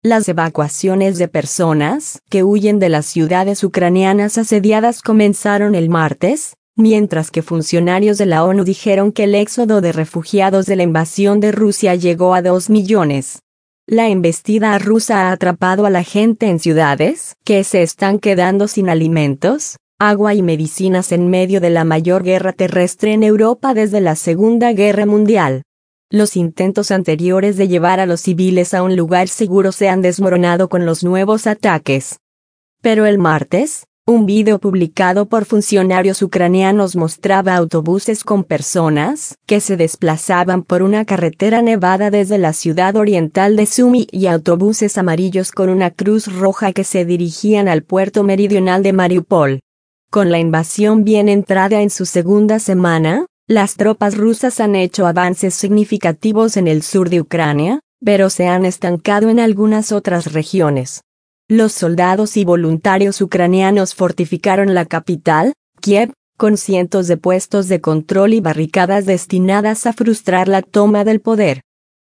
Las evacuaciones de personas que huyen de las ciudades ucranianas asediadas comenzaron el martes, mientras que funcionarios de la ONU dijeron que el éxodo de refugiados de la invasión de Rusia llegó a 2 millones. La embestida rusa ha atrapado a la gente en ciudades que se están quedando sin alimentos, agua y medicinas en medio de la mayor guerra terrestre en Europa desde la Segunda Guerra Mundial. Los intentos anteriores de llevar a los civiles a un lugar seguro se han desmoronado con los nuevos ataques. Pero el martes, un video publicado por funcionarios ucranianos mostraba autobuses con personas que se desplazaban por una carretera nevada desde la ciudad oriental de Sumy y autobuses amarillos con una cruz roja que se dirigían al puerto meridional de Mariupol. Con la invasión bien entrada en su segunda semana, las tropas rusas han hecho avances significativos en el sur de Ucrania, pero se han estancado en algunas otras regiones. Los soldados y voluntarios ucranianos fortificaron la capital, Kiev, con cientos de puestos de control y barricadas destinadas a frustrar la toma del poder.